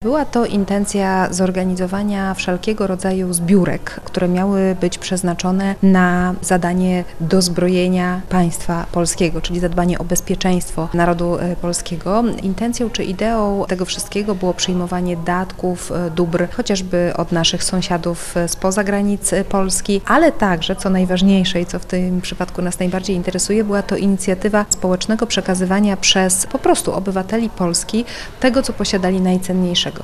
Była to intencja zorganizowania wszelkiego rodzaju zbiórek, które miały być przeznaczone na zadanie dozbrojenia państwa polskiego, czyli zadbanie o bezpieczeństwo narodu polskiego. Intencją czy ideą tego wszystkiego było przyjmowanie datków, dóbr, chociażby od naszych sąsiadów spoza granic Polski, ale także, co najważniejsze i co w tym przypadku nas najbardziej interesuje, była to inicjatywa społecznego przekazywania przez po prostu obywateli Polski tego, co posiadali najcenniejszego.